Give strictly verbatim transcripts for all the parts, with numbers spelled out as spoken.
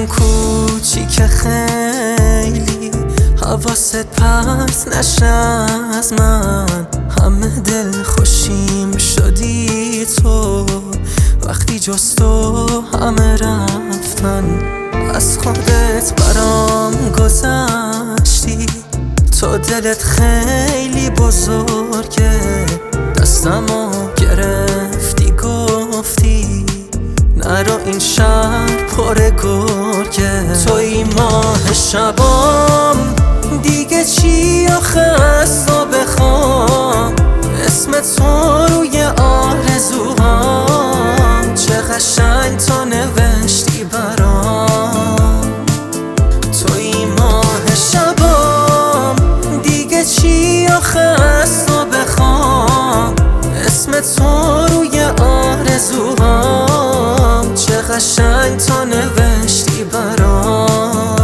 کوچیک خیلی حواست پرت نشه از من. همه دل خوشیم شدی تو وقتی جز تو همه رفتن. از خودت برام گذشتی، تو دلت خیلی بزرگه. دستمو گرفتی گفتی نرو این شهر پر گرگه. توی ماه شبام دیگه چی آخه از تو بخوام؟ اسم تو روی آرزوهام، چه قشنگ تو نوشتی برام. توی ماه شبام دیگه چی آخه از تو بخوام؟ اسم تو روی آرزوهام، چه قشنگ تو نوشتی برام.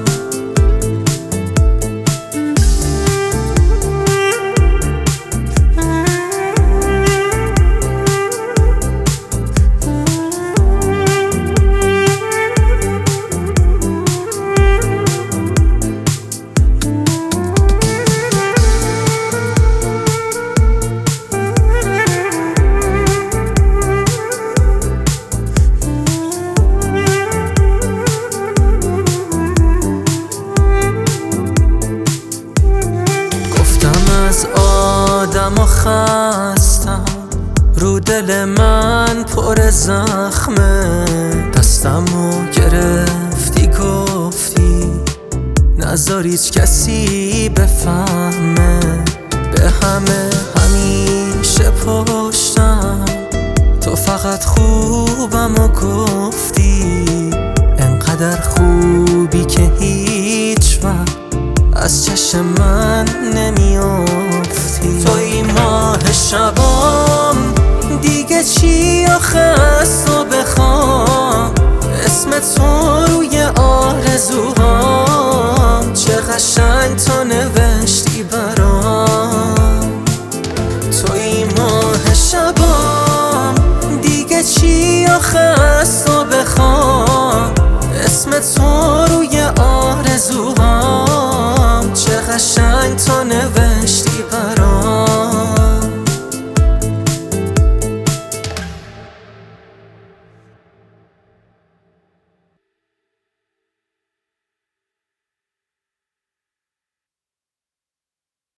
از آدم و خستم، رو دل من پر زخمه. دستمو گرفتی گفتی نذار هیچ کسی بفهمه. به همه همین